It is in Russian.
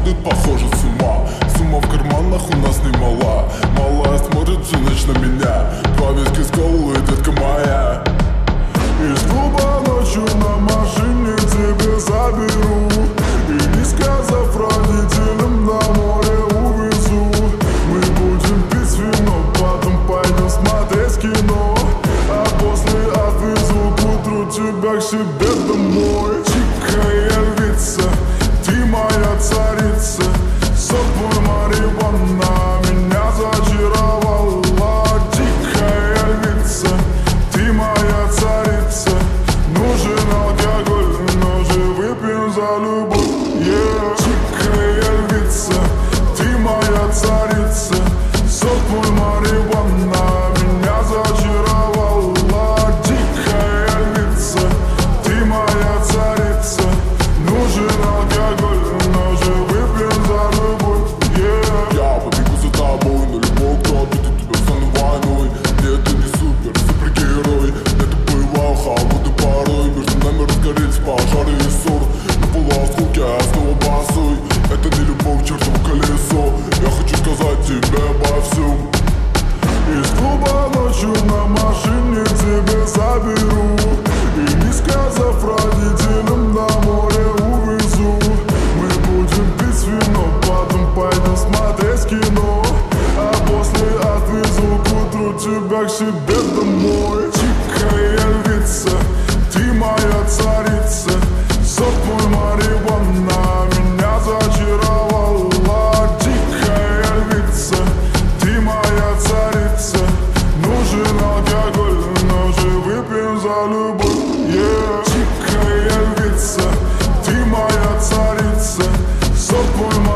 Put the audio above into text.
сходит, похоже, с ума. Сумма в карманах у нас немала. Малая смотрит всю ночь на меня. Два виски с колой, детка моя. Из клуба ночью на машине тебе заберу. И не сказав родителям, на море увезу. Мы будем пить вино, потом пойдем смотреть кино. А после отвезу к утру тебя к себе домой. Тихая львица, ты моя царица. Сок твой марихуана меня зачаровала. Тихая львица, ты моя царица. Нужен алкоголь, но же выпьем за любовь. Тихая львица, ты моя царица. Сок твой марихуана меня зачаровала. Тихая львица, ты моя царица. Нужен алкоголь, но же выпьем за любовь. Я побегу за тобой на любой кто обидит тебя в сон войной. Нет, ты не супергерой. Это была холодной порой. Между нами разгорелись пожары и ссор. На полуосколке, а снова босой. Это не любовь, чертово колесо. Я хочу сказать тебе обо всем. Из клуба ночью на машине тебе заберу. И не сказав родителям, на море увезу. Мы будем пить вино, потом пойдем смотреть кино. А после отвезу к утру тебя к себе домой. Тихая львица, ты моя царица. Сок твой марихуана меня зачаровала. Тихая львица, ты моя царица. Нужен алкоголь, но же выпьем за любовь. Тихая львица, ты моя царица. Сок твой